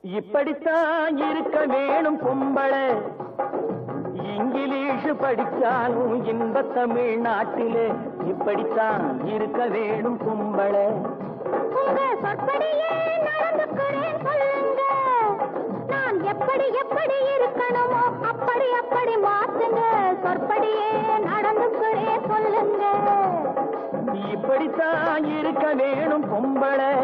இப்படித்தான் இருக்க வேணும் பொம்பளை, இங்கிலீஷ் படிச்சாலும் இன்ப தமிழ்நாட்டிலே இப்படித்தான் இருக்க வேணும் பொம்பளை. உங்க சொற்படியே நடந்துக்கிறேன் சொல்லுங்க, நான் எப்படி எப்படி இருக்கணுமோ அப்படி அப்படி மாத்துங்க. சொற்படியே நடந்துக்கிறேன் சொல்லுங்க. இப்படித்தான் இருக்க வேணும் பொம்பளை.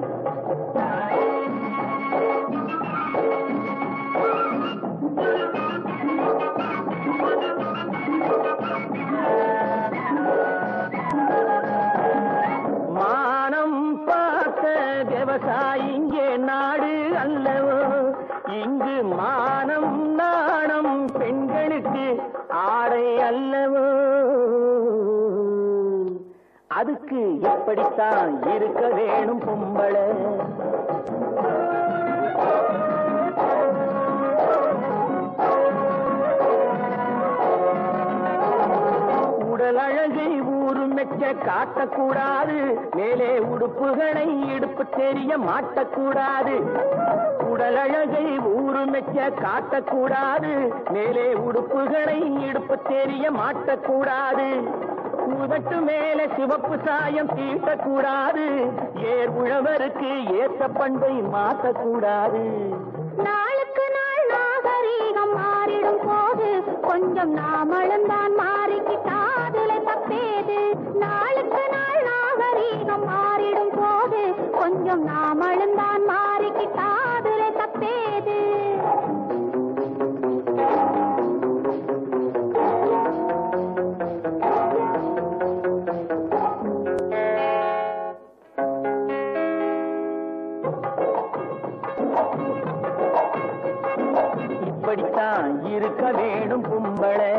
மானம் பார்த்த விவசாயிங்கே நாடு அல்லவோ, இங்கு மானம் நாணம் பெண்களுக்கு ஆடை அல்லவோ. அதுக்கு எப்படித்தான் இருக்க வேணும் பொம்பளை. உடல் அழகை ஊருமெச்ச காட்டக்கூடாது, மேலே உடுப்புகளை இடுப்பு தெரிய மாட்டக்கூடாது. உடல் அழகை ஊருமெச்ச காட்டக்கூடாது, மேலே உடுப்புகளை இடுப்பு தெரிய மாட்டக்கூடாது. உதட்டு மேல சிவப்பு சாயம் தீட்டக்கூடாது, ஏர் உழவருக்கு ஏற்ற பண்பை மாற்றக்கூடாது. நாளுக்கு நாள் நாகரீகம் மாறிடும் போது கொஞ்சம் நாமளும் தான் மாறிக்கிட்டாதுல தப்பேது. நாளுக்கு நாள் நாகரீகம் மாறிடும் போது கொஞ்சம் நாமளும் தான் மாறிக்கிட்டாதுல தப்பேது. இப்படித்தான் இருக்க வேணும் பொம்பளை.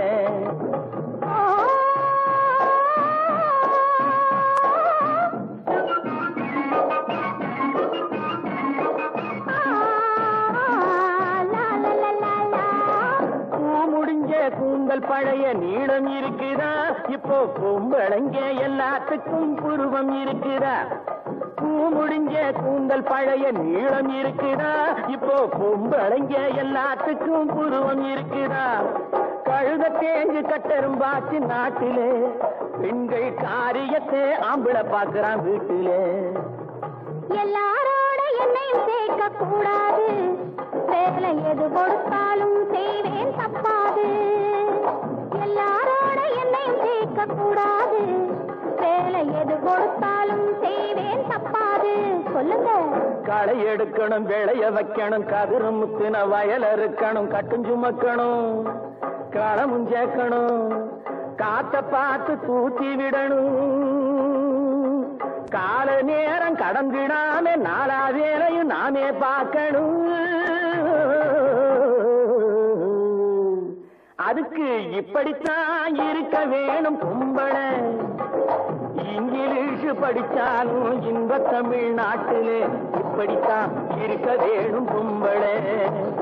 முடிஞ்ச கூந்தல் பழைய நீளம் இருக்குதா, இப்போ பொம்பளைங்க எல்லாத்துக்கும் புருவம் இருக்குதா. பூ முடிஞ்ச கூந்தல் பழைய நீளம் இருக்குதா, இப்போ பொம்பளைங்க எல்லாத்துக்கும் புருவம் இருக்குதா. கழுத தேஞ்சு கட்டரும் பாச்சு நாட்டிலே, பெண்கள் காரியத்தை ஆம்பளை பாக்குறான் வீட்டிலே. எல்லாரோட என்னையும் சேர்க்க கூடாது, வேலை எது கொடுத்தாலும் செய்வேன் தப்பாது. எல்லாரோட என்னையும் சேர்க்க கூடாது, வேலை எது கொடுத்தாலும் செய்வேன் தப்பாது. சொல்லுங்க. களை எடுக்கணும், விளைய வைக்கணும், கதிரு முத்தின வயல் இருக்கணும், கட்டும் சுமக்கணும், களமும் சேர்க்கணும், காத்த பார்த்து தூத்தி விடணும். கால நேரம் கடந்திடாம நாலா வேலையும் நாமே பார்க்கணும். அதுக்கு இப்படித்தான் இருக்க வேணும் பொம்பளை. இங்கிலீஷ் படிச்சாலும் இன்ப தமிழ்நாட்டிலே இப்படித்தான் இருக்க வேணும் பொம்பளை.